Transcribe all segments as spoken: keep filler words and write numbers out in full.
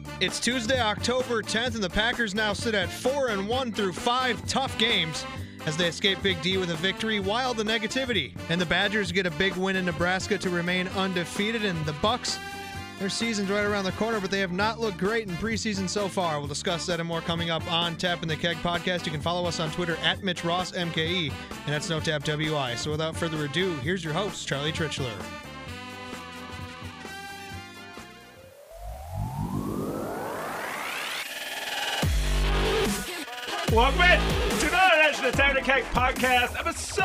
It's Tuesday, October tenth, and the Packers now sit at four and one through five tough games as they escape Big D with a victory, while the negativity. And the Badgers get a big win in Nebraska to remain undefeated, and the Bucks, their season's right around the corner, but they have not looked great in preseason so far. We'll discuss that and more coming up on Tap in the Keg podcast. You can follow us on Twitter at Mitch Ross M K E, and that's No Tap W I. So without further ado, here's your host, Charlie Tritchler. Welcome in to another edition of Tap in the Keg podcast, episode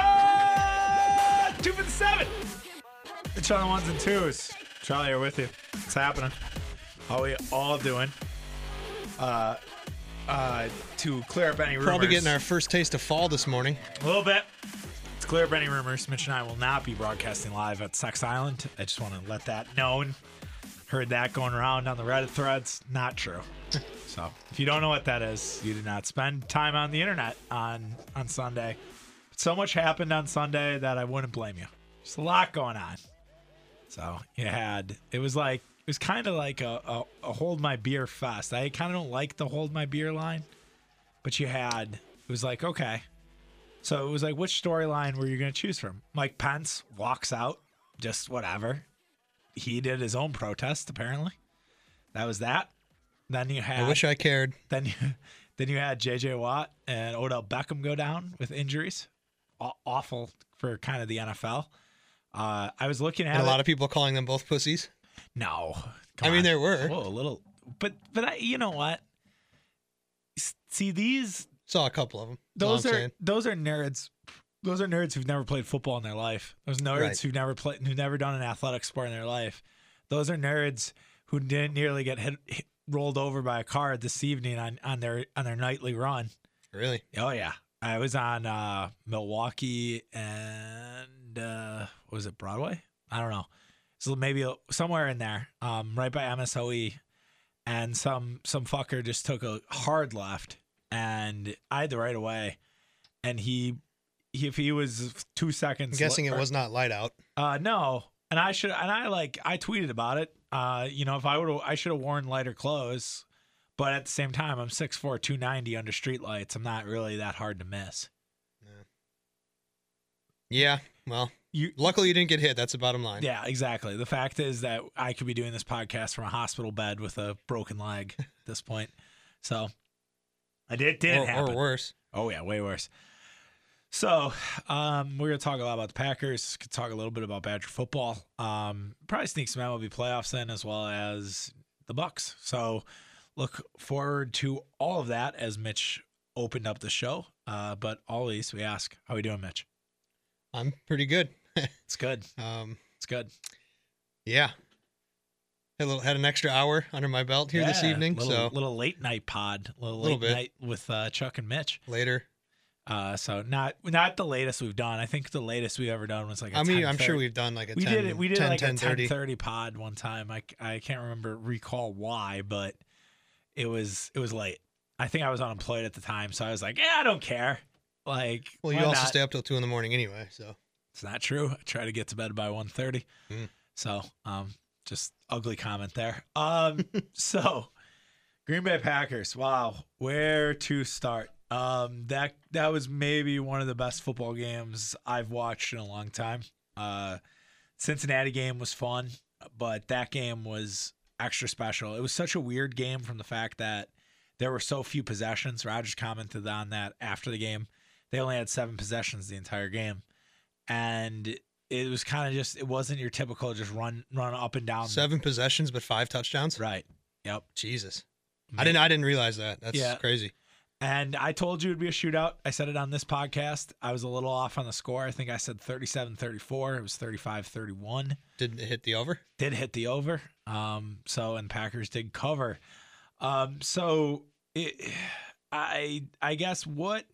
two fifty-seven. It's on the ones and twos. Charlie here with you. What's happening? How are we all doing? Uh, uh, to clear up any rumors. Probably getting our first taste of fall this morning. A little bit. To clear up any rumors, Mitch and I will not be broadcasting live at Sex Island. I just want to let that known. Heard that going around on the Reddit threads. Not true. So if you don't know what that is, you did not spend time on the internet on, on Sunday. But so much happened on Sunday that I wouldn't blame you. There's a lot going on. So you had, it was like, it was kind of like a, a, a hold my beer fest. I kind of don't like the hold my beer line, but you had, it was like, okay. So it was like, which storyline were you going to choose from? Mike Pence walks out, just whatever. He did his own protest, apparently. That was that. Then you had, I wish I cared. Then you, then you had J J Watt and Odell Beckham go down with injuries. Aw- awful for kind of the N F L. Uh, I was looking at And a it. lot of people calling them both pussies. No, I mean, on. there were. Whoa, a little, but but I, you know what? S- See these. Saw a couple of them. Those are those are nerds. Those are nerds who've never played football in their life. Those nerds Right. who've never played, who've never done an athletic sport in their life. Those are nerds who didn't nearly get hit, hit rolled over by a car this evening on, on their on their nightly run. Really? Oh yeah, I was on uh, Milwaukee and uh, what was it, Broadway? I don't know. So maybe somewhere in there, um, right by M S O E, and some some fucker just took a hard left, and I had the right of way, and he, he if he was two seconds, I'm guessing li- it was not light out. Uh, no, and I should and I like I tweeted about it. Uh, you know, if I would, I should have worn lighter clothes, but at the same time, I'm six four, two ninety under streetlights. I'm not really that hard to miss. Yeah, well, You, luckily you didn't get hit. That's the bottom line. yeah, exactly. The fact is that I could be doing this podcast from a hospital bed with a broken leg at this point. So I did, it didn't or, happen. or worse. Oh yeah, way worse. So um, we're gonna talk a lot about the Packers. Could talk a little bit about Badger football. Um, probably sneak some M L B playoffs in, as well as the Bucks. So look forward to all of that as Mitch opened up the show. Uh, but always we ask, how we doing, Mitch? I'm pretty good. It's good. um, It's good. yeah. Had a little, had an extra hour under my belt here this Yeah, evening. Little, so little late night pod, little late Little bit. night with uh, Chuck and Mitch. later. Uh, so not not the latest we've done. I think the latest we've ever done was like a I mean, I'm ten thirty. sure we've done like a we ten, did it. We did ten, like ten a thirty. ten thirty pod one time. I, I can't remember recall why, but it was it was late. I think I was unemployed at the time, so I was like, yeah, I don't care. Like, Well, you why also not? stay up till two in the morning anyway. So It's not true. I try to get to bed by one thirty. Mm. So, um, just ugly comment there. Um, so Green Bay Packers. Wow, where to start? Um, that that was maybe one of the best football games I've watched in a long time. Uh, Cincinnati game was fun, but that game was extra special. It was such a weird game from the fact that there were so few possessions. Rodgers commented on that after the game. They only had seven possessions the entire game. And it was kind of just, it wasn't your typical just run run up and down. seven possessions, but five touchdowns. Right. Yep. Jesus, I didn't. I didn't realize that. That's Yeah. crazy. And I told you it'd be a shootout. I said it on this podcast. I was a little off on the score. I think I said thirty-seven thirty-four. It was thirty-five thirty-one. Did it hit the over? Did hit the over. Um, so, and Packers did cover. Um, so it, I, I guess what,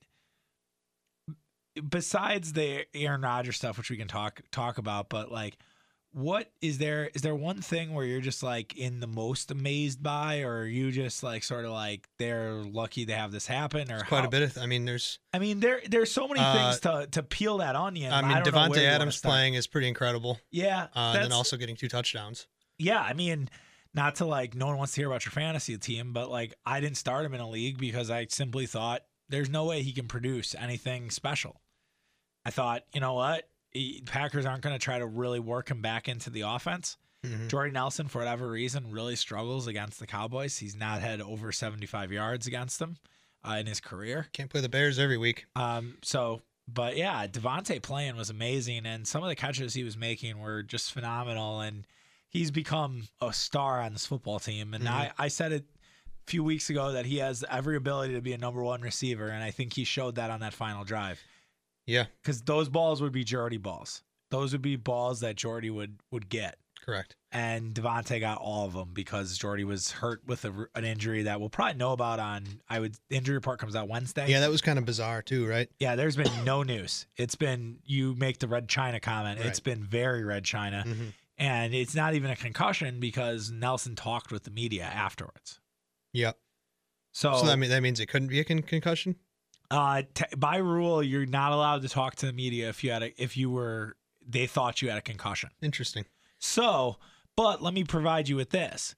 besides the Aaron Rodgers stuff, which we can talk, talk about, but like, what is there, is there one thing where you're just like in the most amazed by, or are you just like sort of like they're lucky to have this happen, or It's quite how, a bit. Of, I mean, there's. I mean, there there's so many Uh, things to to peel that onion. I but mean, don't know where Devontae you wanna Adams start. playing is pretty incredible. Yeah, Uh, and that's, then also getting two touchdowns. yeah. I mean, not to like, no one wants to hear about your fantasy team, but like I didn't start him in a league because I simply thought there's no way he can produce anything special. I thought, you know what? He, Packers aren't going to try to really work him back into the offense. Mm-hmm. Jordy Nelson, for whatever reason, really struggles against the Cowboys. He's not had over seventy-five yards against them uh, in his career. Can't play the Bears every week. Um. So, but yeah, Devontae playing was amazing, and some of the catches he was making were just phenomenal, and he's become a star on this football team. And mm-hmm. I, I said it a few weeks ago that he has every ability to be a number one receiver, and I think he showed that on that final drive. Yeah. Because those balls would be Jordy balls. Those would be balls that Jordy would, would get. Correct. And Devontae got all of them because Jordy was hurt with a, an injury that we'll probably know about on, I would, the injury report comes out Wednesday. Yeah, that was kind of bizarre too, right? Yeah, there's been no news. It's been, you make the Red China comment. Right. It's been very Red China. Mm-hmm. And it's not even a concussion because Nelson talked with the media afterwards. Yep. So, so that, mean, that means it couldn't be a con- concussion? Uh, t- by rule, you're not allowed to talk to the media if you had a, if you were, they thought you had a concussion. Interesting. So, but let me provide you with this.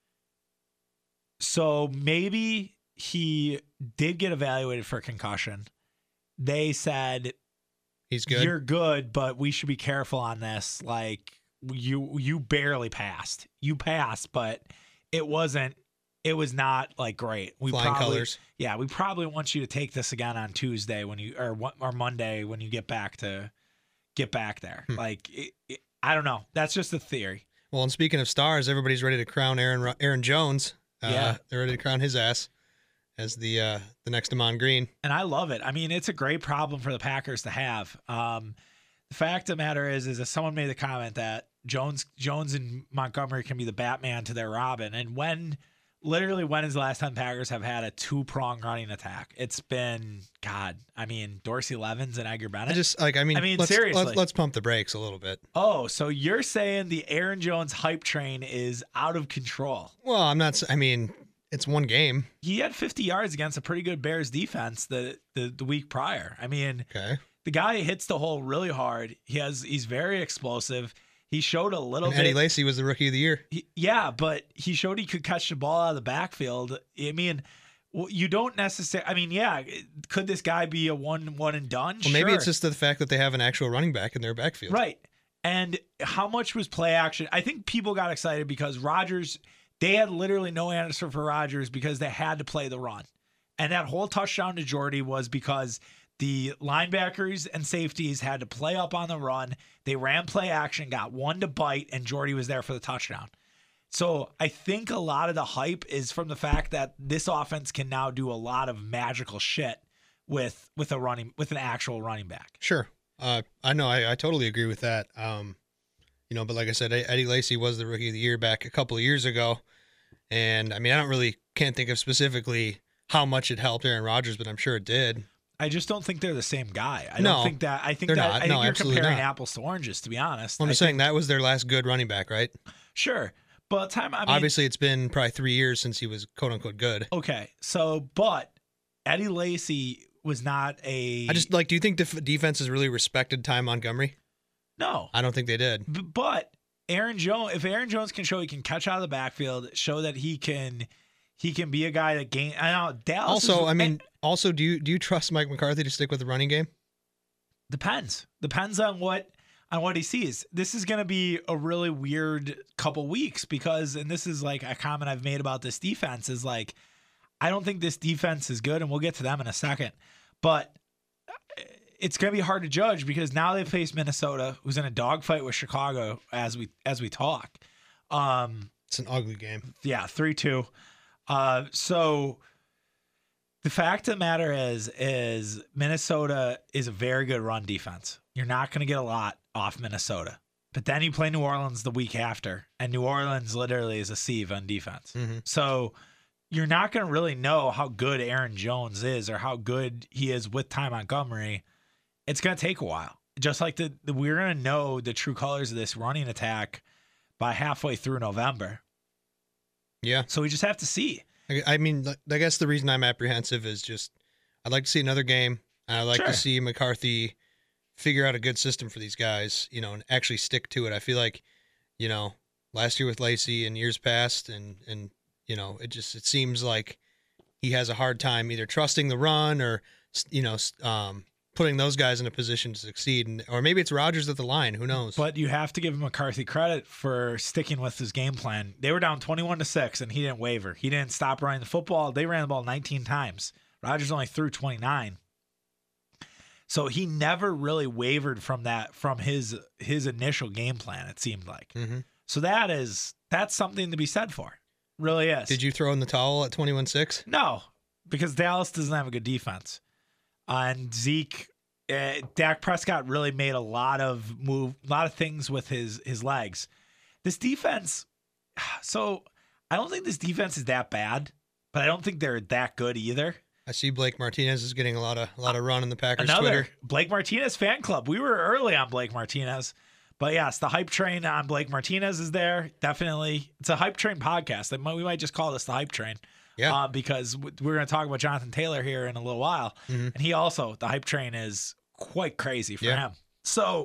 So maybe he did get evaluated for a concussion. They said, he's good. You're good, but we should be careful on this. Like you, you barely passed. You passed, but it wasn't, it was not like great. We Flying probably, colors. Yeah, we probably want you to take this again on Tuesday when you, or or Monday when you get back to, get back there. Hmm. Like, it, it, I don't know. That's just a theory. Well, and speaking of stars, everybody's ready to crown Aaron Aaron Jones. Uh, yeah, they're ready to crown his ass as the uh, the next Amon Green. And I love it. I mean, it's a great problem for the Packers to have. Um, the fact of the matter is, is that someone made the comment that Jones Jones and Montgomery can be the Batman to their Robin. And when, literally, when is the last time Packers have had a two-prong running attack? It's been, God, I mean, Dorsey Levens and Edgar Bennett. I just, like, I mean, I mean let's, seriously. Let's, let's pump the brakes a little bit. Oh, so you're saying the Aaron Jones hype train is out of control? Well, I'm not, I mean, it's one game. He had fifty yards against a pretty good Bears defense the, the, the week prior. I mean, okay. The guy hits the hole really hard. He has, he's very explosive. He showed a little and bit. Eddie Lacy was the rookie of the year. He, yeah, but he showed he could catch the ball out of the backfield. I mean, you don't necessarily. I mean, yeah, could this guy be a one one and done? Well, maybe sure. it's just the fact that they have an actual running back in their backfield, right? And how much was play action? I think people got excited because Rodgers. They had literally no answer for Rodgers because they had to play the run, and that whole touchdown to Jordy was because the linebackers and safeties had to play up on the run. They ran play action, got one to bite, and Jordy was there for the touchdown. So I think a lot of the hype is from the fact that this offense can now do a lot of magical shit with with a running with an actual running back. Sure, uh, I know. I, I totally agree with that. Um, you know, but like I said, Eddie Lacy was the rookie of the year back a couple of years ago, and I mean, I don't really can't think of specifically how much it helped Aaron Rodgers, but I'm sure it did. I just don't think they're the same guy. I no, don't think that. I think that. Not. I think no, you're comparing not. apples to oranges. To be honest, well, I'm I saying think, that was their last good running back, right? Sure, but time. I mean, obviously, it's been probably three years since he was quote unquote good. Okay, so but Eddie Lacy was not a. I just like. Do you think def- defenses really respected Ty Montgomery? No, I don't think they did. B- but Aaron Jones, if Aaron Jones can show he can catch out of the backfield, show that he can. He can be a guy that gain. I know Dallas. Also, is, I mean, also, do you do you trust Mike McCarthy to stick with the running game? Depends. Depends on what on what he sees. This is going to be a really weird couple weeks because, and this is like a comment I've made about this defense is like, I don't think this defense is good, and we'll get to them in a second. But it's going to be hard to judge because now they face Minnesota, who's in a dogfight with Chicago as we as we talk. Um, it's an ugly game. Yeah, three two. Uh, so the fact of the matter is, is Minnesota is a very good run defense. You're not going to get a lot off Minnesota, but then you play New Orleans the week after, and New Orleans literally is a sieve on defense. Mm-hmm. So you're not going to really know how good Aaron Jones is or how good he is with Ty Montgomery. It's going to take a while. Just like the, the we're going to know the true colors of this running attack by halfway through November. Yeah. So we just have to see. I, I mean, I guess the reason I'm apprehensive is just I'd like to see another game. And I'd like sure. to see McCarthy figure out a good system for these guys, you know, and actually stick to it. I feel like, you know, last year with Lacey and years past, and and you know, it just it seems like he has a hard time either trusting the run or you know um, putting those guys in a position to succeed, and or maybe it's Rodgers at the line. Who knows? But you have to give McCarthy credit for sticking with his game plan. They were down twenty-one to six, and he didn't waver. He didn't stop running the football. They ran the ball nineteen times. Rodgers only threw twenty-nine. So he never really wavered from that, from his his initial game plan, it seemed like. Mm-hmm. So that is that's something to be said for. Really is. Did you throw in the towel at twenty-one six? No, because Dallas doesn't have a good defense. Uh, and Zeke, uh, Dak Prescott really made a lot of move, a lot of things with his his legs. This defense, so I don't think this defense is that bad, but I don't think they're that good either. I see Blake Martinez is getting a lot of a lot of run in the Packers Another Twitter. Blake Martinez fan club. We were early on Blake Martinez, but yes, the hype train on Blake Martinez is there. Definitely, it's a hype train podcast. Might, we might just call this the hype train. Yeah, uh, because we're going to talk about Jonathan Taylor here in a little while, mm-hmm. and he also the hype train is quite crazy for yeah. him. So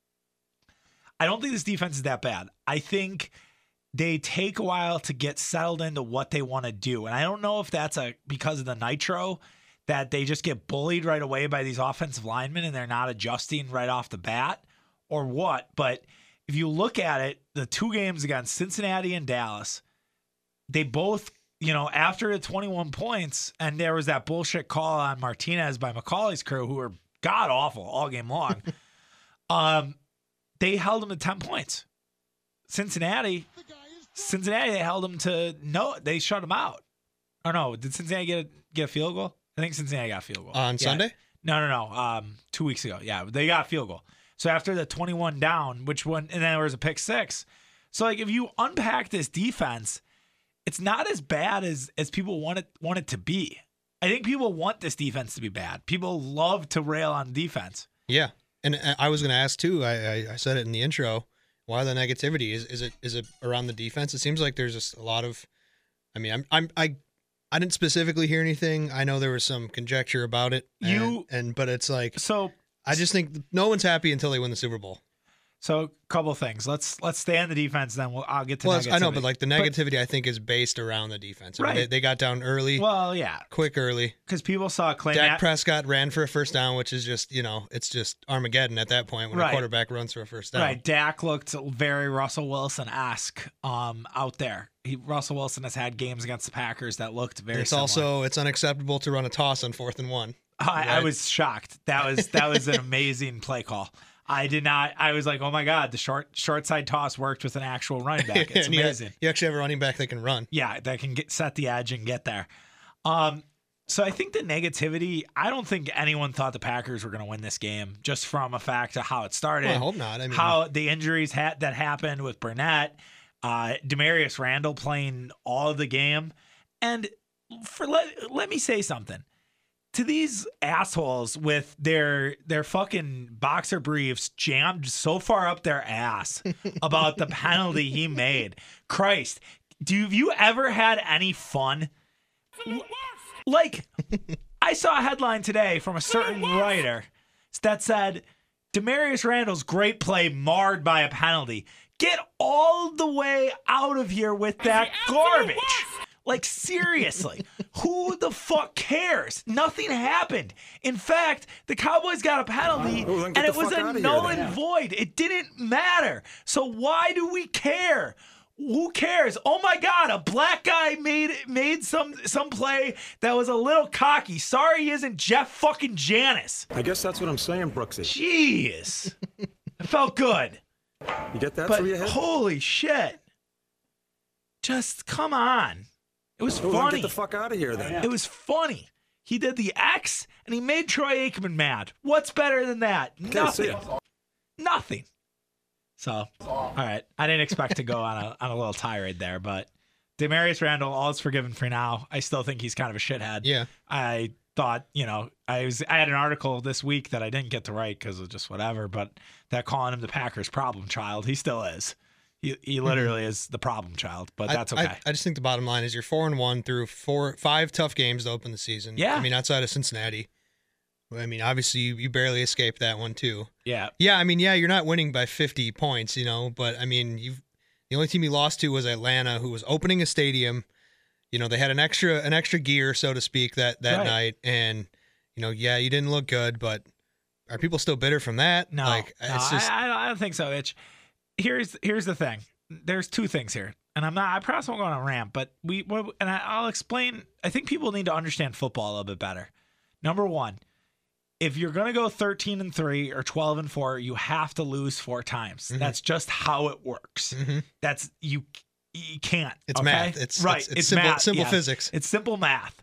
I don't think this defense is that bad. I think they take a while to get settled into what they want to do. And I don't know if that's a because of the nitro that they just get bullied right away by these offensive linemen and they're not adjusting right off the bat or what. But if you look at it, the two games against Cincinnati and Dallas, they both, you know, after the twenty-one points, and there was that bullshit call on Martinez by McCauley's crew, who were god awful all game long. um, they held them to ten points. Cincinnati, Cincinnati, they held them to no. They shut them out. Oh no, did Cincinnati get a, get a field goal? I think Cincinnati got a field goal on yeah. Sunday. No, no, no. Um, two weeks ago, yeah, they got a field goal. So after the twenty-one down, which one, and then there was a pick six. So like, if you unpack this defense, it's not as bad as as people want it want it to be. I think people want this defense to be bad. People love to rail on defense. Yeah, and I was going to ask too. I, I I said it in the intro. Why the negativity? Is is it is it around the defense? It seems like there's just a lot of. I mean, I'm I'm I I didn't specifically hear anything. I know there was some conjecture about it. And, You and but it's like so. I just think no one's happy until they win the Super Bowl. So a couple of things. Let's let's stay on the defense. Then we'll I'll get to. Well, negativity. I know, but like the negativity, but, I think is based around the defense. I mean, right. they, they got down early. Well, yeah, quick early. Because people saw Clay. Dak Matt- Prescott ran for a first down, which is just you know it's just Armageddon at that point when right. a quarterback runs for a first down. Right. Dak looked very Russell Wilson-esque um, out there. He, Russell Wilson has had games against the Packers that looked very. It's similar. also it's unacceptable to run a toss on fourth and one. I, right? I was shocked. That was that was an amazing play call. I did not. I was like, oh my god, the short short side toss worked with an actual running back. It's amazing. You, you actually have a running back that can run. Yeah, that can get set the edge and get there. Um, so I think the negativity. I don't think anyone thought the Packers were going to win this game just from a fact of how it started. Well, I hope not. I mean, how the injuries had that happened with Burnett, uh, Demarius Randall playing all of the game, and for let let me say something. To these assholes with their their fucking boxer briefs jammed so far up their ass about the penalty he made. Christ, do you, have you ever had any fun? Like, I saw a headline today from a certain writer that said, Demarius Randall's great play marred by a penalty. Get all the way out of here with that garbage. Like, seriously, who the fuck cares? Nothing happened. In fact, the Cowboys got a penalty, oh, and it was a null and void. It didn't matter. So why do we care? Who cares? Oh, my God, a black guy made made some some play that was a little cocky. Sorry he isn't Jeff fucking Janis. I guess that's what I'm saying, Brooksy. Jeez. It felt good. You get that But through your head? holy shit. Just come on. It was Oh, funny. Get the fuck out of here, then. It was funny. He did the X, and he made Troy Aikman mad. What's better than that? Can't see Nothing. it. Nothing. So, all right. I didn't expect to go on a on a little tirade there, but Demarius Randall, all is forgiven for now. I still think he's kind of a shithead. Yeah. I thought, you know, I was I had an article this week that I didn't get to write because of just whatever, but that calling him the Packers problem child, he still is. He he literally is the problem child, but that's okay. I, I, I just think the bottom line is you're four and one through four, five tough games to open the season. Yeah. I mean, outside of Cincinnati. I mean, obviously you, you barely escaped that one too. Yeah. Yeah. I mean, yeah, you're not winning by fifty points, you know, but I mean, you've The only team he lost to was Atlanta, who was opening a stadium. You know, they had an extra an extra gear, so to speak, that, that Right. night. And, you know, yeah, you didn't look good, but are people still bitter from that? No, like, no it's just, I, I, don't, I don't think so, Itch. Here's here's the thing. There's two things here, and I'm not. I probably won't go on a rant, but we and I, I'll explain. I think people need to understand football a little bit better. Number one, if you're gonna go thirteen and three or twelve and four, you have to lose four times. Mhm. That's just how it works. Mhm. That's you. You can't. It's okay? math. It's right. It's, it's, simple, math. simple yes. physics. It's simple math.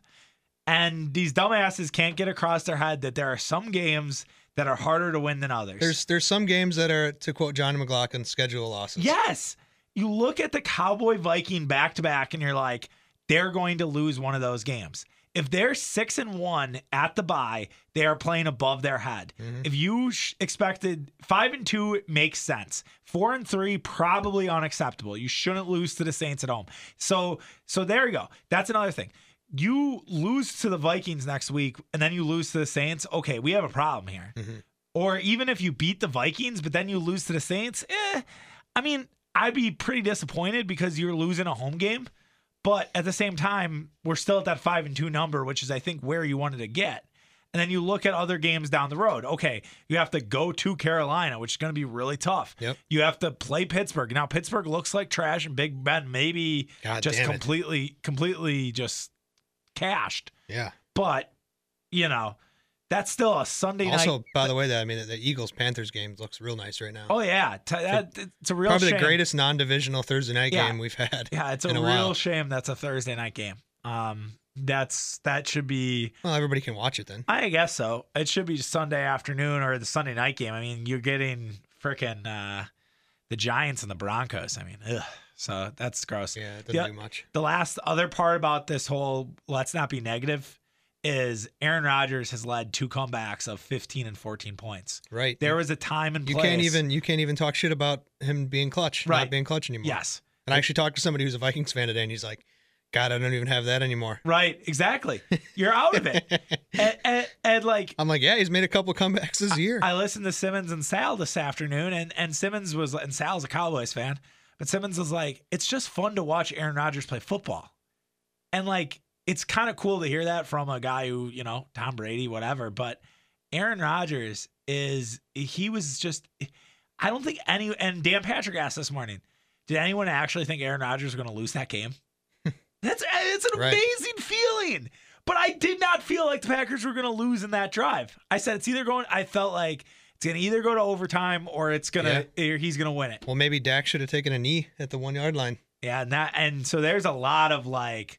And these dumbasses can't get across their head that there are some games that are harder to win than others. There's there's some games that are, to quote Johnny McLaughlin, schedule losses. Yes. You look at the Cowboy Viking back to back and you're like, they're going to lose one of those games. If they're six and one at the bye, they are playing above their head. Mm-hmm. If you sh- expected five and two, it makes sense. Four and three, probably unacceptable. You shouldn't lose to the Saints at home. So, so there you go. That's another thing. You lose to the Vikings next week and then you lose to the Saints. Okay, we have a problem here. Mm-hmm. Or even if you beat the Vikings, but then you lose to the Saints, eh, I mean, I'd be pretty disappointed because you're losing a home game. But at the same time, we're still at that five and two number, which is, I think, where you wanted to get. And then you look at other games down the road. Okay, you have to go to Carolina, which is going to be really tough. Yep. You have to play Pittsburgh. Now, Pittsburgh looks like trash, and Big Ben maybe God just damn it. completely, completely just cashed. Yeah. But, you know, that's still a Sunday Also, night. by the way, that I mean, the Eagles Panthers game looks real nice right now. Oh, yeah. T- that, it's a real Probably shame. the greatest non-divisional Thursday night Yeah. game we've had. Yeah, it's a in a real while. shame that's a Thursday night game. Um, that's that should be. Well, everybody can watch it then. I guess so. It should be Sunday afternoon or the Sunday night game. I mean, you're getting frickin' uh, the Giants and the Broncos. I mean, ugh. So that's gross. Yeah, it doesn't The- do much. The last other part about this whole let's not be negative is Aaron Rodgers has led two comebacks of fifteen and fourteen points. Right. There was a time and you place. can't even you can't even talk shit about him being clutch, Right. not being clutch anymore. Yes. And I actually talked to somebody who's a Vikings fan today, and he's like, "God, I don't even have that anymore." Right. Exactly. You're out of it. and, and, and like I'm like, "Yeah, he's made a couple comebacks this year." I listened to Simmons and Sal this afternoon, and, and Simmons was, and Sal's a Cowboys fan, but Simmons was like, it's just fun to watch Aaron Rodgers play football. And like, it's kind of cool to hear that from a guy who, you know, Tom Brady, whatever, but Aaron Rodgers is, he was just, I don't think any, and Dan Patrick asked this morning, did anyone actually think Aaron Rodgers was going to lose that game? That's, it's an Right. amazing feeling. But I did not feel like the Packers were going to lose in that drive. I said it's either going, I felt like it's going to either go to overtime or it's going to, or he's going to win it. Well, maybe Dak should have taken a knee at the one yard line. Yeah. And that, and so there's a lot of like,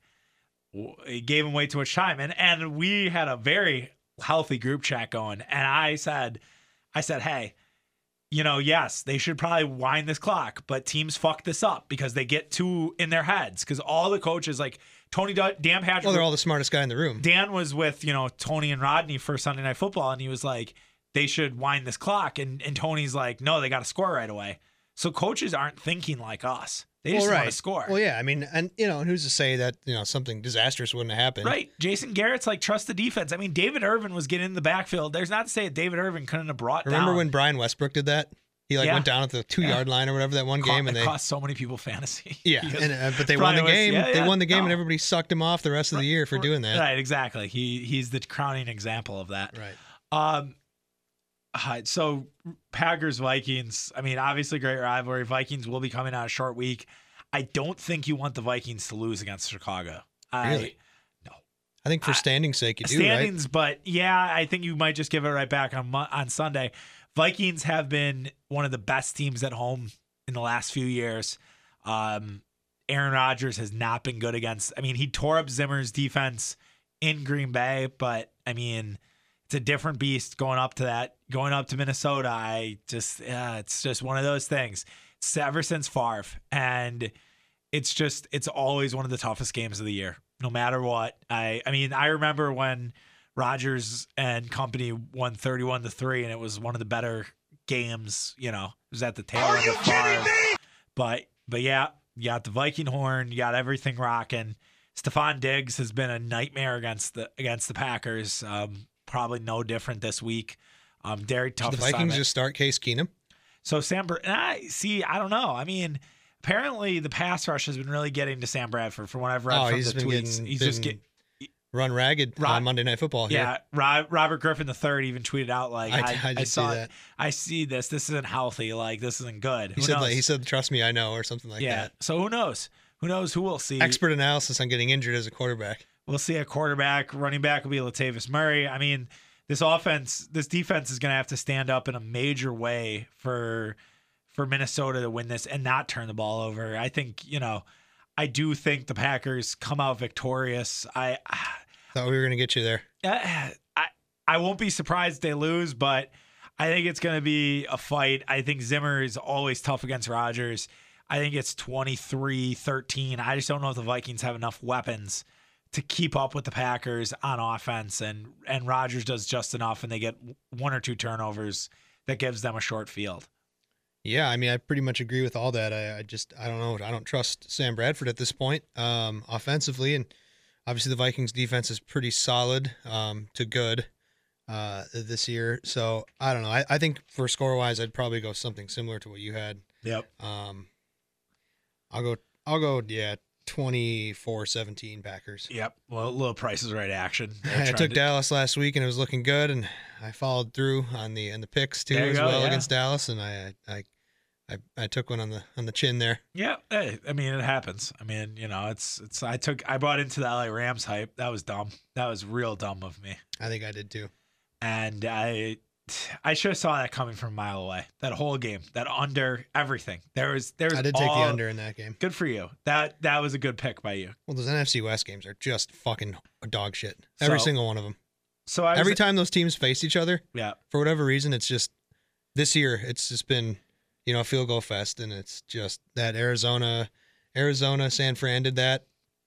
w- it gave him way too much time. And, and we had a very healthy group chat going. And I said, I said, hey, you know, yes, they should probably wind this clock, but teams fuck this up because they get too in their heads. Because all the coaches, like Tony, Dan Patrick, Well, they're all the smartest guy in the room. Dan was with, you know, Tony and Rodney for Sunday Night Football, and he was like, they should wind this clock. And, and Tony's like, no, they got to score right away. So coaches aren't thinking like us. They just well, want right. to score. Well, yeah. I mean, and you know, who's to say that you know something disastrous wouldn't have happened? Right. Jason Garrett's like, trust the defense. I mean, David Irvin was getting in the backfield. There's not to say that David Irvin couldn't have brought Remember down. when Brian Westbrook did that? He like Yeah. went down at the two yard line or whatever that one It game, cost, and it they cost so many people fantasy. yeah, Because and uh, but they Brian won the was- game. yeah, They yeah, won the game, no. and everybody sucked him off the rest of the year for doing that. Right, exactly. He he's the crowning example of that. Right. Um, uh, so Packers Vikings. I mean, obviously great rivalry. Vikings will be coming out a short week. I don't think you want the Vikings to lose against Chicago. Really? I, I think for I- standings' sake, you do, right? standings, but yeah, I think you might just give it right back on Mo- on Sunday. Vikings have been one of the best teams at home in the last few years. Um, Aaron Rodgers has not been good against. I mean, he tore up Zimmer's defense in Green Bay, but I mean, it's a different beast going up to that, going up to Minnesota. I just, yeah, it's just one of those things. It's ever since Favre, and it's just, it's always one of the toughest games of the year, no matter what. I, I mean, I remember when Rodgers and company won thirty-one to three, and it was one of the better games. You know, it was at the tail Are end you of kidding Favre. me? But, but yeah, you got the Viking horn, you got everything rocking. Stephon Diggs has been a nightmare against the against the Packers. Um, probably no different this week. Um, very tough. Should the Vikings assignment. just start Case Keenum? So Sam, Bur- I see. I don't know. I mean, apparently the pass rush has been really getting to Sam Bradford from what I've read Oh, from he's the been tweets. getting- he's been just getting. Run ragged Rob- on Monday Night Football. Here. Yeah, Rob, Robert Griffin the third even tweeted out like, I- "I, I I, did saw see it. that. I see this. This isn't healthy. Like this isn't good." He Who said knows? like he said, "Trust me, I know," or something like yeah. that. So who knows? Who knows who we'll see? Expert analysis on getting injured as a quarterback. We'll see a quarterback. Running back will be Latavius Murray. I mean, this offense, this defense is going to have to stand up in a major way for for Minnesota to win this and not turn the ball over. I think you know, I do think the Packers come out victorious. I. Thought we were gonna get you there. I I won't be surprised if they lose, but I think it's going to be a fight. I think Zimmer is always tough against Rodgers. I think it's twenty-three thirteen. I just don't know if the Vikings have enough weapons to keep up with the Packers on offense, and and Rodgers does just enough, and they get one or two turnovers that gives them a short field. Yeah, I mean, I pretty much agree with all that. I, I just, I don't know. I don't trust Sam Bradford at this point, um, offensively, and obviously the Vikings defense is pretty solid um, to good uh, this year. So I don't know. I, I think for score wise, I'd probably go something similar to what you had. Yep. Um, I'll go. I'll go. Yeah, twenty-four seventeen Packers. Yep. Well, a little Price is Right action. They're I trying took to- Dallas last week and it was looking good, and I followed through on the and the picks too There you as go, well yeah. against Dallas, and I I I I took one on the on the chin there. Yeah, hey, I mean it happens. I mean, you know, it's it's. I took I bought into the L A Rams hype. That was dumb. That was real dumb of me. I think I did too. And I I should have saw that coming from a mile away. That whole game, that under everything. There was there was. I did take all, the under in that game. Good for you. That that was a good pick by you. Well, those N F C West games are just fucking dog shit. Every So- single one of them. So I was, Every time those teams face each other, yeah. for whatever reason, it's just this year. It's just been, you know, a field goal fest, and it's just that Arizona, Arizona, San Fran did that.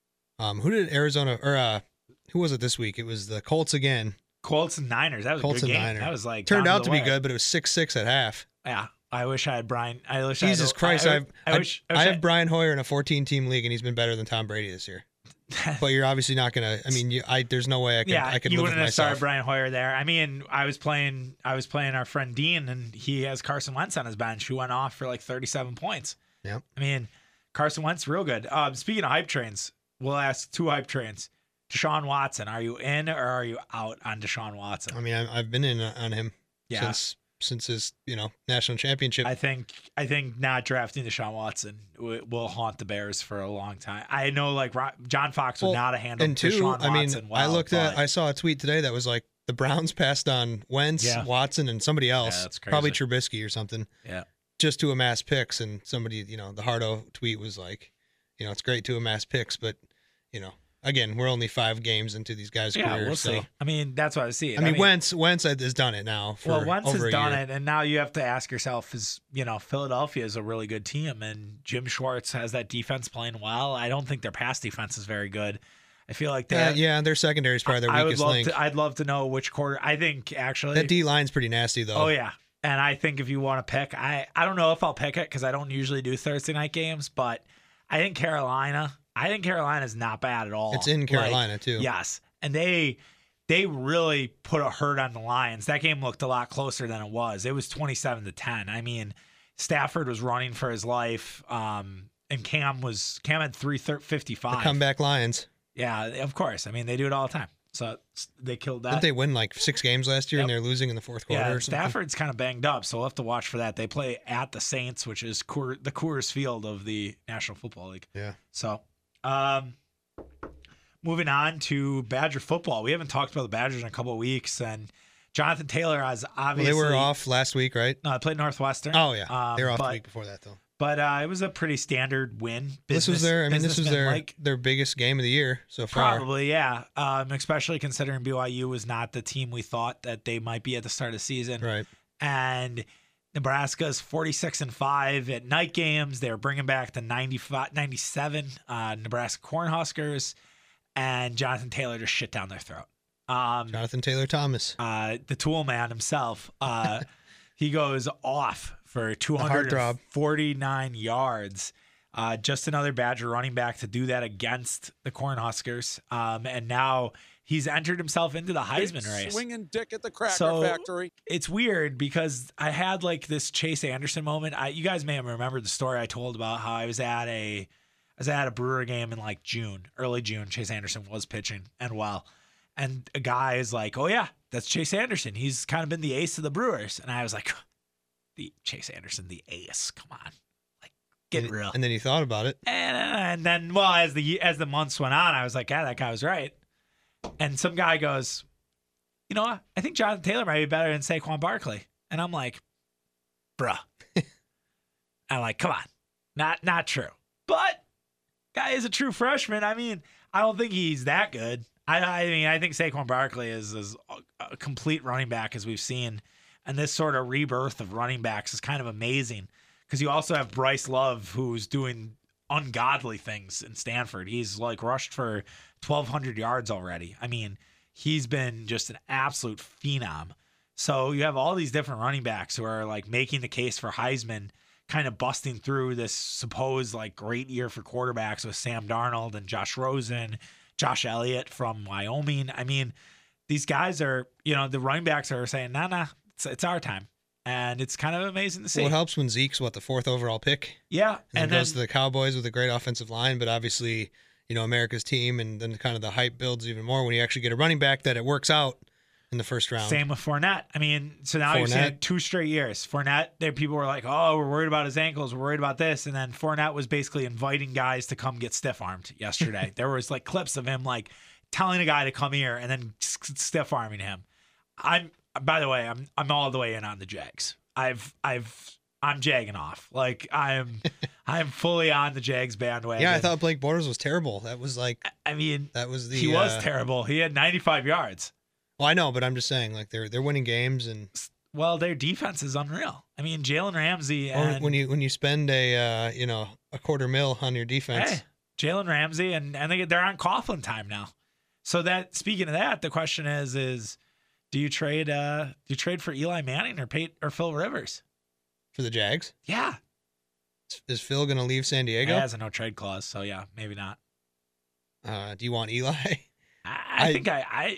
Um, who did Arizona or uh, who was it this week? It was the Colts again. Colts and Niners. That was Colts a good and game. Niners. That was like Turned down out the to be wire. good, but it was six six at half. Yeah. I wish I had Brian. I wish I had, Jesus Christ, I, I've I, I, wish I, I wish have Brian Hoyer in a fourteen team league, and he's been better than Tom Brady this year. But you're obviously not gonna. I mean, you, I there's no way I could. yeah, I could you live with wouldn't have started myself. Brian Hoyer there. I mean, I was playing. I was playing our friend Dean, and he has Carson Wentz on his bench, who went off for like thirty-seven points. Yeah. I mean, Carson Wentz, real good. Um, speaking of hype trains, we'll ask two hype trains. Deshaun Watson, are you in or are you out on Deshaun Watson? I mean, I, I've been in on him Yeah. since since his you know national championship. I think I think not drafting Deshaun Watson w- will haunt the Bears for a long time. I know, like Ro- John Fox would Well, not have handled and two, Deshaun I mean, Watson well. I looked at, but- I saw a tweet today that was like the Browns passed on Wentz, Yeah. Watson, and somebody else, that's crazy. probably Trubisky or something, yeah. just to amass picks. And somebody, you know, the Hardo tweet was like, you know, it's great to amass picks, but you know, again, we're only five games into these guys' Yeah, careers. we'll so. see. I mean, that's what I see. I mean, Wentz, Wentz has done it now for well, Wentz over has a done year. it, and now you have to ask yourself: is you know, Philadelphia is a really good team, and Jim Schwartz has that defense playing well. I don't think their pass defense is very good. I feel like Yeah, that. yeah, their secondary is probably their I would weakest love link. to. I'd love to know which quarter. I think actually That D line's pretty nasty though. Oh yeah, and I think if you want to pick, I I don't know if I'll pick it because I don't usually do Thursday night games, but I think Carolina. I think Carolina's not bad at all. It's in Carolina, Like, too. Yes, and they they really put a hurt on the Lions. That game looked a lot closer than it was. It was twenty-seven to ten. I mean, Stafford was running for his life, um, and Cam was Cam had three fifty-five. The comeback Lions. Yeah, of course. I mean, they do it all the time. So they killed that. Didn't they win like six games last year Yep. and they're losing in the fourth quarter Yeah, or something? Stafford's kind of banged up, so we'll have to watch for that. They play at the Saints, which is Coor- the Coors Field of the National Football League. Yeah. So, um, moving on to Badger football. We haven't talked about the Badgers in a couple of weeks, and Jonathan Taylor has Well, obviously they were off last week, right? No, I played Northwestern. Oh yeah, Um, they were off but, the week before that though. But uh, it was a pretty standard win. This was Business- their, I mean, this was their businessman-like. their biggest game of the year so far. Probably, yeah. Um, especially considering B Y U was not the team we thought that they might be at the start of the season. Right. And Nebraska's forty-six and five at night games. They're bringing back the ninety-five, ninety-seven uh, Nebraska Cornhuskers, and Jonathan Taylor just shit down their throat. Um, Jonathan Taylor Thomas. uh, the tool man himself, uh, he goes off for two hundred forty-nine yards. Uh, just another Badger running back to do that against the Cornhuskers. Um, and now he's entered himself into the Heisman Big race. Swinging dick at the Cracker So, Factory. It's weird because I had like this Chase Anderson moment. I, you guys may have remembered the story I told about how I was at a, I was at a Brewer game in like June, early June. Chase Anderson was pitching and well, and a guy is like, "Oh yeah, that's Chase Anderson. He's kind of been the ace of the Brewers." And I was like, "The Chase Anderson, the ace? Come on, like get and, real." And then you thought about it. And, and then, well, as the as the months went on, I was like, "Yeah, that guy was right." And some guy goes, "You know what? I think Jonathan Taylor might be better than Saquon Barkley." And I'm like, "Bruh." I'm like, "Come on, not not true." But guy is a true freshman. I mean, I don't think he's that good. I, I mean, I think Saquon Barkley is as a complete running back as we've seen, and this sort of rebirth of running backs is kind of amazing because you also have Bryce Love, who's doing ungodly things in Stanford. He's like rushed for twelve hundred yards already. I mean, he's been just an absolute phenom. So you have all these different running backs who are like making the case for Heisman, kind of busting through this supposed like great year for quarterbacks with Sam Darnold and Josh Rosen, Josh Elliott from Wyoming. I mean, these guys are, you know, the running backs are saying, nah, nah, it's, it's our time. And it's kind of amazing to see. Well, it helps when Zeke's, what, the fourth overall pick? Yeah. And, and then goes then, to the Cowboys with a great offensive line, but obviously, you know, America's team, and then kind of the hype builds even more when you actually get a running back that it works out in the first round. Same with Fournette. I mean, so now Fournette. you're seeing two straight years. Fournette, there people were like, oh, we're worried about his ankles. We're worried about this. And then Fournette was basically inviting guys to come get stiff-armed yesterday. There was like clips of him like telling a guy to come here and then stiff-arming him. I'm, by the way, I'm I'm all the way in on the Jags. I've I've I'm jagging off. Like I'm I'm fully on the Jags bandwagon. Yeah, I thought Blake Bortles was terrible. That was like I mean that was the he was uh, terrible. He had ninety-five yards. Well, I know, but I'm just saying, like they're they're winning games, and well, their defense is unreal. I mean, Jalen Ramsey and when you when you spend a uh, you know a quarter mil on your defense, hey, Jalen Ramsey and and they they're on Coughlin time now. So that speaking of that, the question is is do you trade uh do you trade for Eli Manning or Pate or Phil Rivers for the Jags? Yeah, is Phil going to leave San Diego? He has a no trade clause, so yeah, maybe not. Uh, do you want Eli? I, I, I think I I.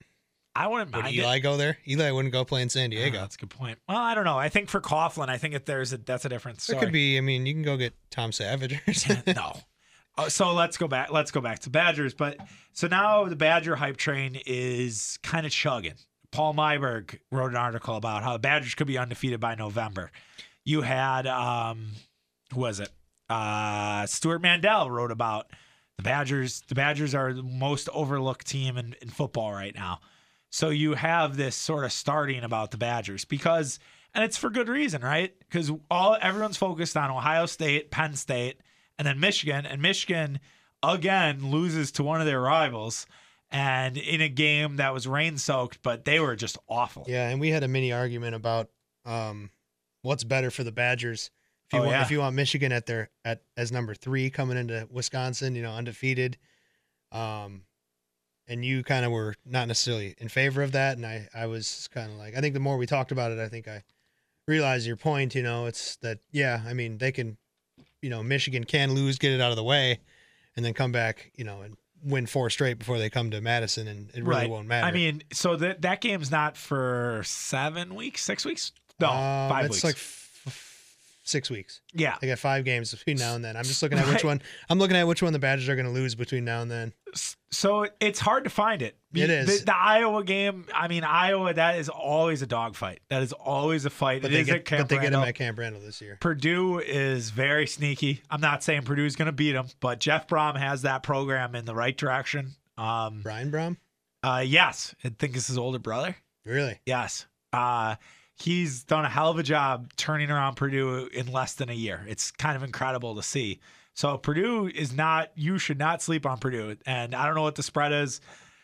I wouldn't mind Would Eli it. go there? Eli wouldn't go play in San Diego. Oh, that's a good point. Well, I don't know. I think for Coughlin, I think if there's a that's a different story. It could be. I mean, you can go get Tom Savage or something. No. Uh, so let's go back. Let's go back to Badgers. But so now the Badger hype train is kind of chugging. Paul Myberg wrote an article about how the Badgers could be undefeated by November. You had um, who was it? Uh, Stuart Mandel wrote about the Badgers. The Badgers are the most overlooked team in, in football right now. So you have this sort of starting about the Badgers because, and it's for good reason, right? Because all everyone's focused on Ohio State, Penn State, and then Michigan. And Michigan, again, loses to one of their rivals and in a game that was rain-soaked, but they were just awful. Yeah, and we had a mini argument about um, what's better for the Badgers. If you Oh, want, yeah. if you want Michigan at their at as number three coming into Wisconsin, you know, undefeated, um, and you kind of were not necessarily in favor of that, and I I was kind of like, I think the more we talked about it, I think I realized your point. You know, it's that yeah, I mean they can, you know, Michigan can lose, get it out of the way, and then come back, you know, and win four straight before they come to Madison, and it really Right. won't matter. I mean, so that that game's not for seven weeks, six weeks? No, Uh, five it's weeks. like f- f- six weeks. yeah. They got five games between now and then. I'm just looking at which Right. one. I'm looking at which one the Badgers are going to lose between now and then. So it's hard to find it. It is. The, the Iowa game, I mean, Iowa, that is always a dogfight. That is always a fight. But it they is get, at Camp but they get Randall. them at Camp Randall this year. Purdue is very sneaky. I'm not saying Purdue's going to beat them, but Jeff Brom has that program in the right direction. Um, Brian Brom? uh, yes, I think it's his older brother. Really? Yes. Uh, he's done a hell of a job turning around Purdue in less than a year. It's kind of incredible to see. So Purdue is not, you should not sleep on Purdue. And I don't know what the spread is,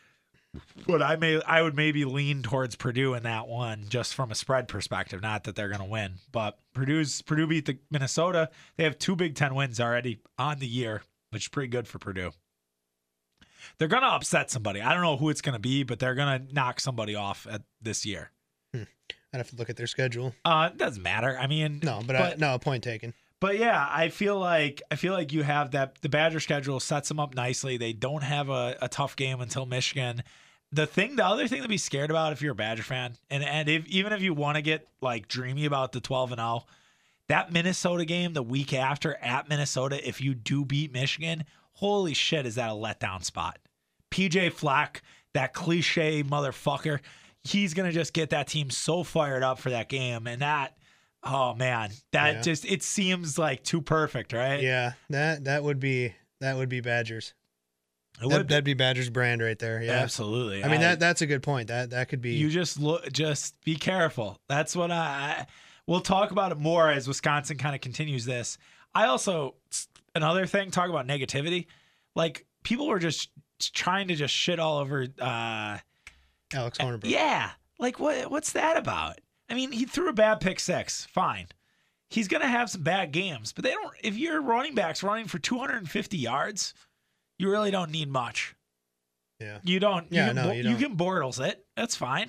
but I may, I would maybe lean towards Purdue in that one just from a spread perspective. Not that they're going to win, but Purdue's, Purdue beat the Minnesota. They have two Big Ten wins already on the year, which is pretty good for Purdue. They're going to upset somebody. I don't know who it's going to be, but they're going to knock somebody off at this year. I'd have to look at their schedule. Uh, it doesn't matter. I mean, No, but, I, no, point taken. But yeah, I feel like I feel like you have that. The Badger schedule sets them up nicely. They don't have a, a tough game until Michigan. The thing, the other thing to be scared about if you're a Badger fan, and and if, even if you want to get like dreamy about the twelve and oh, that Minnesota game the week after at Minnesota, if you do beat Michigan, holy shit, is that a letdown spot? P J Fleck, that cliche motherfucker, he's gonna just get that team so fired up for that game, and that. Oh man, that Yeah. just it seems like too perfect, right? Yeah, that that would be that would be Badgers. It That, would that'd be Badgers brand right there. Yeah, absolutely. I mean that that's a good point. That that could be. you just look, just be careful. That's what I. We'll talk about it more as Wisconsin kind of continues this. I also another thing talk about negativity, like people were just trying to just shit all over. uh Alex Hornibrook. Yeah, like what what's that about? I mean, he threw a bad pick six. Fine. He's going to have some bad games, but they don't. If your running back's running for two hundred fifty yards, you really don't need much. Yeah. You don't. Yeah, you can, no, bo- you you don't. can Bortles it. That's fine.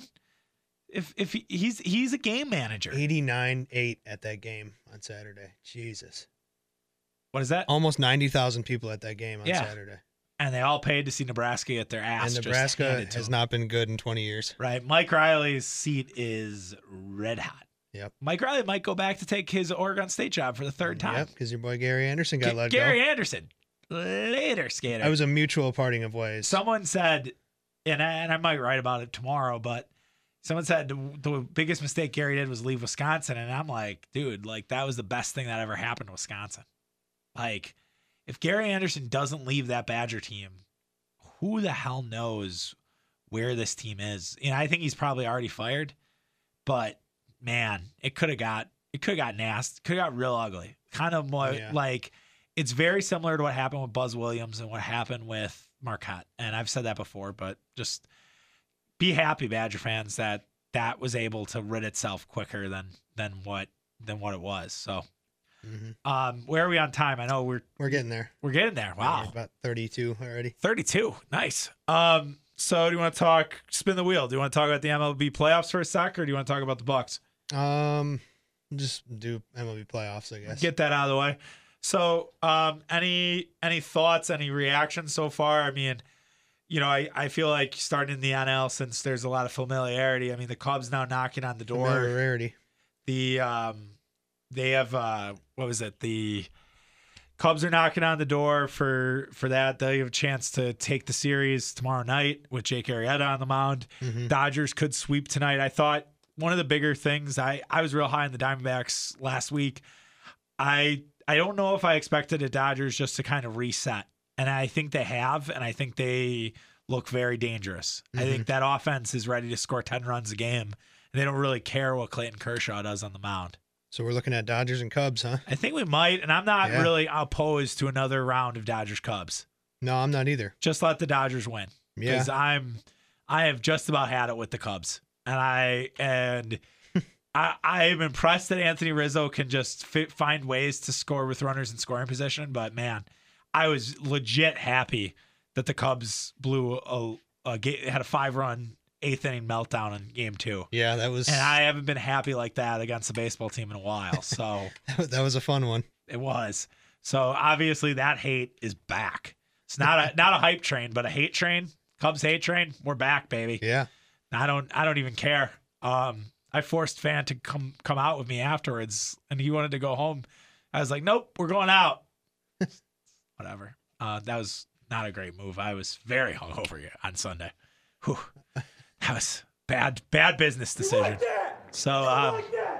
If if he, he's he's a game manager. eighty-nine eight at that game on Saturday. Jesus. What is that? Almost ninety thousand people at that game on Yeah. Saturday. And they all paid to see Nebraska get their ass. And just Nebraska handed to has them. not been good in twenty years. Right. Mike Riley's seat is red hot. Yep. Mike Riley might go back to take his Oregon State job for the third time. Yep, because your boy Gary Anderson got G- let Gary go. Anderson. Later, skater. That was a mutual parting of ways. Someone said, and I, and I might write about it tomorrow, but someone said the, the biggest mistake Gary did was leave Wisconsin. And I'm like, dude, like that was the best thing that ever happened to Wisconsin. Like, if Gary Anderson doesn't leave that Badger team, who the hell knows where this team is? You know, I think he's probably already fired, but man, it could have got it could have got nasty, could have got real ugly. Kind of more Yeah. like it's very similar to what happened with Buzz Williams and what happened with Marquette. And I've said that before, but just be happy, Badger fans, that that was able to rid itself quicker than than what than what it was. So, Mhm. um, where are we on time? I know we're We're getting there. we're getting there. We're Wow, about thirty-two already. thirty-two, nice. Um, so do you want to talk spin the wheel? Do you want to talk about the M L B playoffs for a sec, or do you want to talk about the Bucks? Um, just do M L B playoffs, I guess. Get that out of the way. So, um, any any thoughts, any reactions so far? I mean, you know, I, I feel like starting in the N L, since there's a lot of familiarity. I mean, the Cubs now knocking on the door. Familiarity. The um, they have uh, what was it? The Cubs are knocking on the door for for that. They have a chance to take the series tomorrow night with Jake Arrieta on the mound. Mhm. Dodgers could sweep tonight. I thought one of the bigger things. I I was real high on the Diamondbacks last week. I I don't know if I expected the Dodgers just to kind of reset, and I think they have, and I think they look very dangerous. I think that offense is ready to score ten runs a game, and they don't really care what Clayton Kershaw does on the mound. So we're looking at Dodgers and Cubs, huh? I think we might, and I'm not Yeah. really opposed to another round of Dodgers Cubs. No, I'm not either. Just let the Dodgers win, Yeah. because I'm I have just about had it with the Cubs, and I and. I, I am impressed that Anthony Rizzo can just fi- find ways to score with runners in scoring position. But man, I was legit happy that the Cubs blew a, a ga- had a five run eighth inning meltdown in game two. Yeah, that was And I haven't been happy like that against a baseball team in a while. So that was a fun one. it was. So obviously that hate is back. It's not a not a hype train, but a hate train. Cubs hate train. We're back, baby. Yeah. I don't I don't even care. Um, I forced Fan to come come out with me afterwards, and he wanted to go home. I was like, nope, we're going out. Whatever. Uh, that was not a great move. I was very hungover on Sunday. Whew. That was bad bad business decision. So um,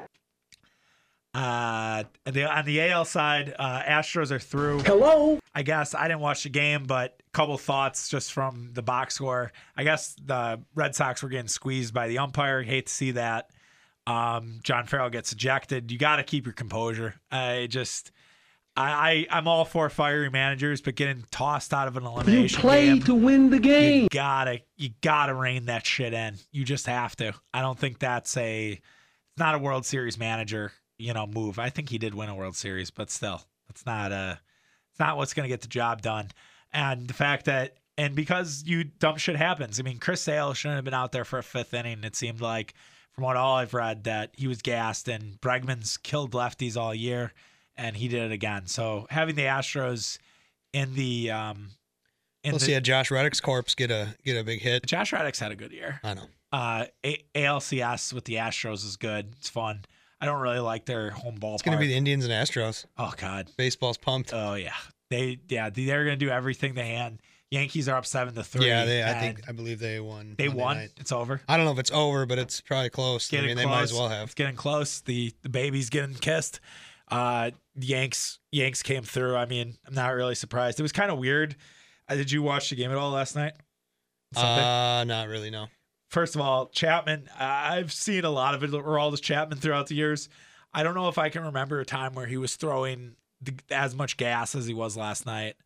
uh, the, on the A L side, uh, Astros are through. Hello? I guess I didn't watch the game, but a couple thoughts just from the box score. I guess the Red Sox were getting squeezed by the umpire. Hate to see that. Um, John Farrell gets ejected. You got to keep your composure. I just, I, I, I'm all for fiery managers, but getting tossed out of an You elimination play game, to win the game. you gotta, you gotta rein that shit in. You just have to. I don't think that's a, it's not a World Series manager, you know, move. I think he did win a World Series, but still, it's not a, it's not what's going to get the job done. And the fact that, and because you dumb shit happens. I mean, Chris Sale shouldn't have been out there for a fifth inning. It seemed like, from what all I've read, that he was gassed, and Bregman's killed lefties all year. and he did it again. So having the Astros in the um, in Let's the, see, yeah, Josh Reddick's corpse get a get a big hit. Josh Reddick's had a good year. I know. Uh, a- ALCS with the Astros is good. It's fun. I don't really like their home ballpark. It's going to be the Indians and Astros. Oh God, Baseball's pumped. oh yeah, they yeah they're going to do everything they can. Yankees are up seven to three. Yeah, they, I and think I believe they won. they Monday won. night. It's over. I don't know if it's over, but it's probably close. I Getting mean, they close. might as well It's have. getting close. The the baby's getting kissed. Uh, Yanks Yanks came through. I mean, I'm not really surprised. It was kind of weird. Uh, did you watch the game at all last night? Sunday? Uh, not really. No. First of all, Chapman. I've seen a lot of it. Aroldis Chapman throughout the years. I don't know if I can remember a time where he was throwing the, as much gas as he was last night.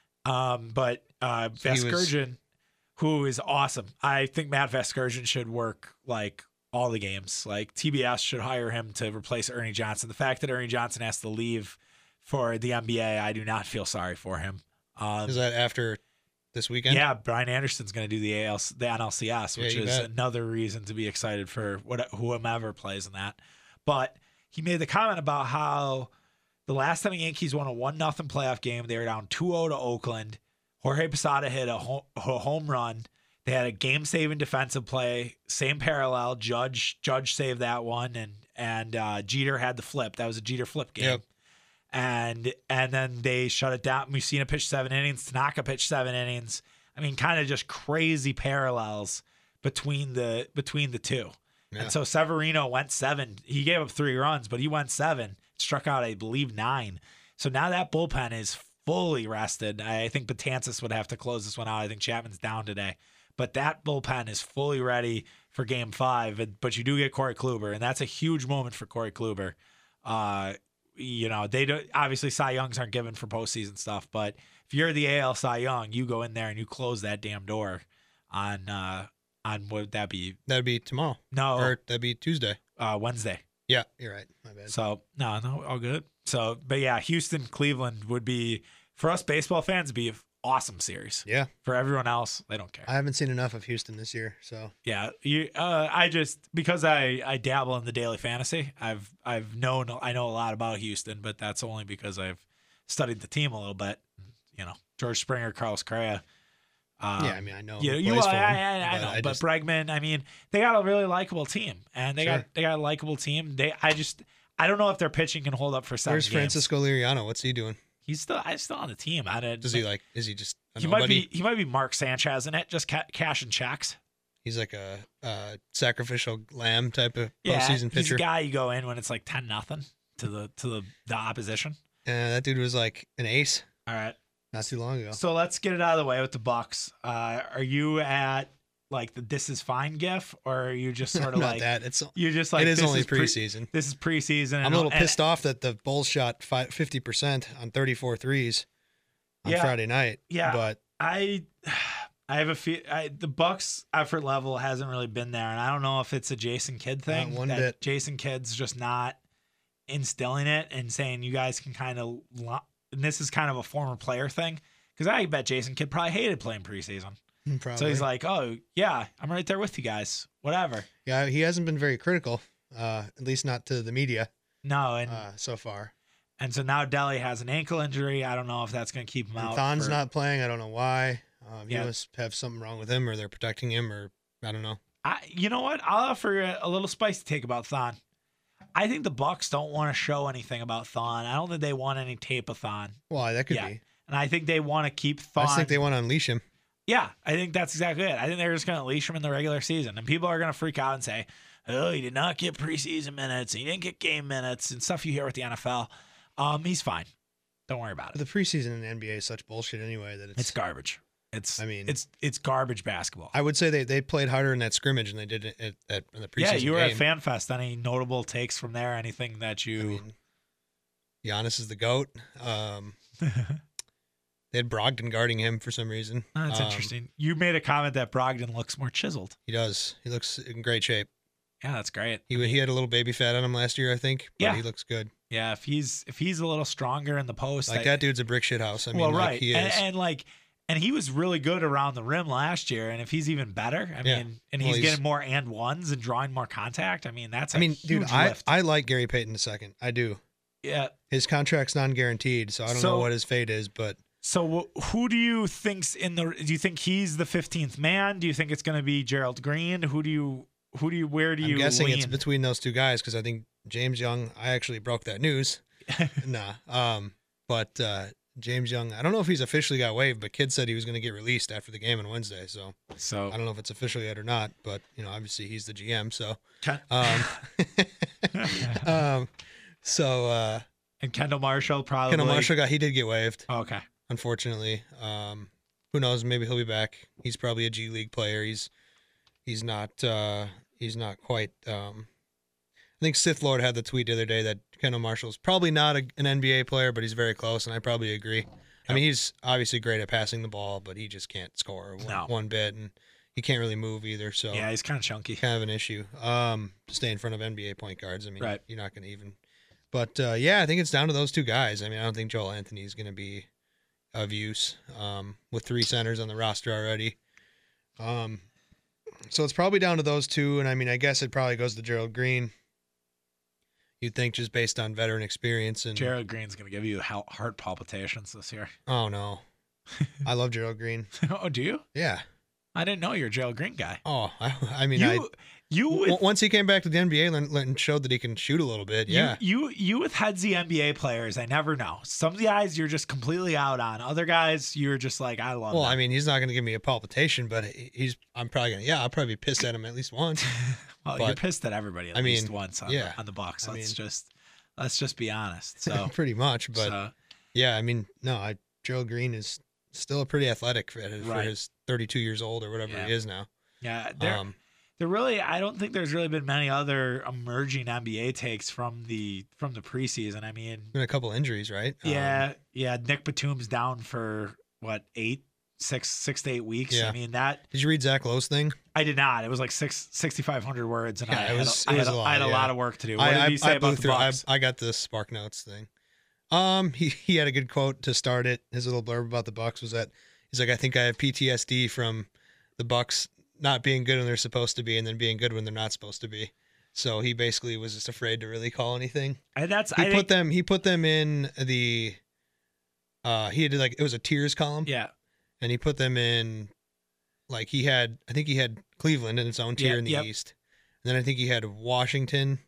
Um, but uh, So he was- Veskurgen, who is awesome. I think Matt Veskurgen should work like all the games. Like T B S should hire him to replace Ernie Johnson. The fact that Ernie Johnson has to leave for the N B A, I do not feel sorry for him. Um, Is that after this weekend? yeah, Brian Anderson's going to do the A L, the N L C S, which Yeah, you is bet. another reason to be excited for what whomever plays in that. But he made the comment about how the last time the Yankees won a one nothing playoff game, they were down two oh to Oakland. Jorge Posada hit a home, a home run. They had a game-saving defensive play, same parallel. Judge Judge saved that one, and and uh, Jeter had the flip. That was a Jeter flip game. Yep. And and then they shut it down. We've seen a pitch seven innings. Tanaka pitched seven innings. I mean, kind of just crazy parallels between the between the two. Yeah. And so Severino went seven. He gave up three runs, but he went seven. Struck out, I believe, nine. So now that bullpen is fully rested. I think Betances would have to close this one out. I think Chapman's down today. But that bullpen is fully ready for game five. And, but you do get Corey Kluber, and that's a huge moment for Corey Kluber. Uh, you know, they don't, obviously Cy Youngs aren't given for postseason stuff, but if you're the A L Cy Young, you go in there and you close that damn door on, uh, on what would that be? That'd be tomorrow. No, Or that'd be Tuesday. uh, Wednesday. Yeah, you're right. My bad. So no, no, all good. So, but yeah, Houston, Cleveland would be for us baseball fans, be an awesome series. Yeah. For everyone else, they don't care. I haven't seen enough of Houston this year, so Yeah, you. Uh, I just because I I dabble in the daily fantasy. I've I've known I know a lot about Houston, but that's only because I've studied the team a little bit. You know, George Springer, Carlos Correa. Um, yeah. I mean, I know. you, who you plays I, for I, him, I but know, I but just- Bregman. I mean, they got a really likable team, and they Sure. got they got a likable team. They I just I don't know if their pitching can hold up for seven Where's games. Francisco Liriano? What's he doing? He's still he's still on the team. I didn't. Does he like? Is he just? A He might nobody? be he might be Mark Sanchez in it, just ca- cashing checks. He's like a, uh sacrificial lamb type of Yeah, postseason he's pitcher. a guy you go in when it's like ten nothing to the to the, the opposition. Yeah, that dude was like an ace All right, not too long ago. so let's get it out of the way with the Bucks. Uh, are you at like the "this is fine" gif, or are you just sort of Not like that. It's you just like it is this only pre- preseason. This is preseason. I'm and- a little and- pissed off that the Bulls shot fifty percent on thirty-four threes on Yeah. Friday night. Yeah. But I I have a feel I, the Bucks effort level hasn't really been there, and I don't know if it's a Jason Kidd thing. Not one that bit. Jason Kidd's just not instilling it and saying you guys can kind of. And this is kind of a former player thing because I bet Jason Kidd probably hated playing preseason. probably. So he's like, "Oh yeah, I'm right there with you guys. Whatever." yeah, he hasn't been very critical, uh, at least not to the media No, and uh, so far. and so now Delhi has an ankle injury. I don't know if that's going to keep him And out. Thon's for- not playing. I don't know why. Um, he Yeah. must have something wrong with him, or they're protecting him, or I don't know. I, you know what? I'll offer you a little spicy take about Thon. I think the Bucks don't want to show anything about Thon. I don't think they want any tape of Thon, Why that could Yeah. be. and I think they want to keep I Thon. just think they want to unleash him. yeah, I think that's exactly it. I think they're just going to unleash him in the regular season, and people are going to freak out and say, "Oh, he did not get preseason minutes. He didn't get game minutes," and stuff you hear with the N F L. Um, he's fine. Don't worry about it. The preseason in the N B A is such bullshit anyway that it's. It's garbage. It's I mean- it's it's garbage basketball. I would say they, they played harder in that scrimmage than they did at, at in the preseason Yeah, you were game. at FanFest. Any notable takes from there? Anything that you? I mean, Giannis is the GOAT. Um, they had Brogdon guarding him for some reason. Oh, that's Um, interesting. You made a comment that Brogdon looks more chiseled. He does. He looks in great shape. Yeah, that's great. He he had a little baby fat on him last year, I think. But Yeah. he looks good. Yeah, if he's if he's a little stronger in the post, Like I- that dude's a brick shit house. I mean, well, like right, he and, is. and like, and he was really good around the rim last year. And if he's even better, I Yeah. mean, and Well, he's, he's- getting more and ones and drawing more contact. I mean, that's a I mean, dude, huge I, lift. I like Gary Payton the second. I do. Yeah. His contract's non-guaranteed, so I don't So- know what his fate is, but So wh- who do you think's in the? Do you think he's the fifteenth man? Do you think it's going to be Gerald Green? Who do you? Who do you? Where do you? I'm guessing lean? it's between those two guys because I think James Young. I actually broke that news. nah, um, but uh, James Young. I don't know if he's officially got waived, but Kid said he was going to get released after the game on Wednesday. So So I don't know if it's official yet or not. But you know, obviously he's the G M. So Ken- um, um, so uh, and Kendall Marshall probably. Kendall Marshall got he did get waived. Oh, okay. Unfortunately, um, who knows? Maybe he'll be back. He's probably a G League player. He's he's not uh, he's not quite. Um, I think Sith Lord had the tweet the other day that Kendall Marshall's probably not a, an N B A player, but he's very close, and I probably agree. I mean, he's obviously great at passing the ball, but he just can't score one, No. one bit, and he can't really move either. So Yeah, he's kind of chunky. kind of an issue. Um, to stay in front of N B A point guards. I mean, Right. you're not going to even. But uh, yeah, I think it's down to those two guys. I mean, I don't think Joel Anthony is going to be of use um, with three centers on the roster already. Um, so it's probably down to those two, and I mean, I guess it probably goes to Gerald Green. You'd think just based on veteran experience and Gerald Green's going to give you hel- heart palpitations this year. oh no, I love Gerald Green. Oh, do you? Yeah. I didn't know you're a Gerald Green guy. Oh, I, I mean, you, I you with w- once he came back to the N B A and and showed that he can shoot a little bit. Yeah. You, you, you with headsy N B A players, I never know. Some guys you're just completely out on. Other guys you're just like, I love. Well, them. I mean, he's not going to give me a palpitation, but he- he's. I'm probably gonna. Yeah, I'll probably be pissed at him at least once. well, you're but- pissed at everybody at I least mean, once on, yeah. the, on the Bucks. I Let's mean- just let's just be honest. So, Pretty much, but so yeah, I mean, no, I, Gerald Green is still a pretty athletic for, for Right. his thirty-two years old or whatever Yeah. he is now. yeah, there, Um, there really. I don't think there's really been many other emerging N B A takes from the from the preseason. I mean, been a couple injuries, right? Um, yeah, yeah. Nick Batum's down for what eight, six, six to eight weeks. Yeah. I mean that. Did you read Zach Lowe's thing? I did not. It was like six sixty five hundred words, and Yeah, I it had, was- a, I it had, was a, a lot, I had a yeah. lot of work to do. What I, did I, he say I about blew the through. I, Bucks? I got the Spark Notes thing. Um, he he had a good quote to start it. His little blurb about the Bucks was that he's like, I think I have P T S D from the Bucks not being good when they're supposed to be, and then being good when they're not supposed to be. So he basically was just afraid to really call anything. And that's He I put think, them. He put them in the. Uh, he had like it was a tiers column, yeah, and he put them in. Like he had, I think he had Cleveland in its own tier Yeah, in the yep. East, and then I think he had Washington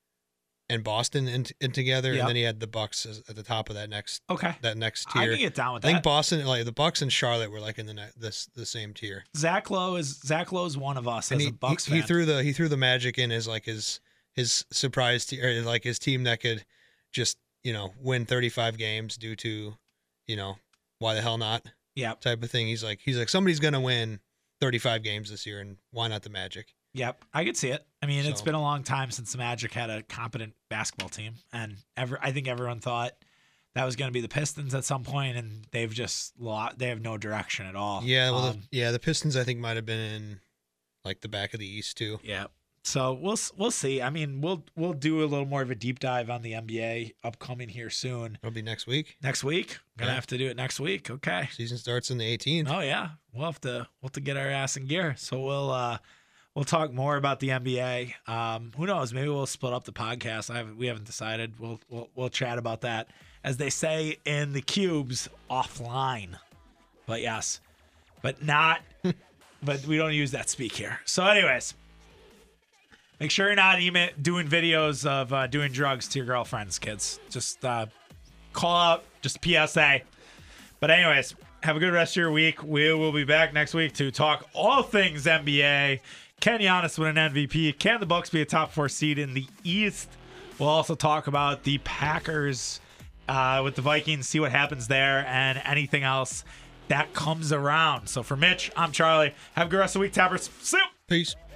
and Boston in, in together, Yep. and then he had the Bucks as- at the top of that next okay. that next I tier. can get down with I think that. Boston, like the Bucks and Charlotte, were like in the ne- this the same tier. Zach Lowe is Zach Lowe's one of us And as he, a Bucks he, he fan. threw the he threw the Magic in as like his his surprise te- or like his team that could just you know win thirty-five games due to you know why the hell not Yep, type of thing. He's like he's like somebody's gonna win thirty-five games this year, and why not the Magic? yep. I could see it. I mean, it's So- been a long time since the Magic had a competent basketball team, and ever I think everyone thought that was going to be the Pistons at some point, and they've just lot. They have no direction at all. Yeah, well, Um, the, yeah, the Pistons I think might have been in like the back of the East too. Yeah. So we'll s- we'll see. I mean, we'll we'll do a little more of a deep dive on the N B A upcoming here soon. It'll be next week. Next week. Gonna Yeah. have to do it next week. Okay. Season starts on the eighteenth. Oh yeah. We'll have to we'll have to get our ass in gear. So we'll uh we'll talk more about the N B A. Um who knows? Maybe we'll split up the podcast. I haven't we haven't decided. We'll we'll we'll chat about that. As they say in the cubes, offline. But yes. But not but we don't use that speak here. So anyways. Make sure you're not email, doing videos of uh, doing drugs to your girlfriends, kids. Just uh, call out, just P S A. But anyways, have a good rest of your week. We will be back next week to talk all things N B A. Can Giannis win an M V P? Can the Bucks be a top four seed in the East? We'll also talk about the Packers uh, with the Vikings, see what happens there, and anything else that comes around. So for Mitch, I'm Charlie. Have a good rest of the week, Tappers. See you. Peace.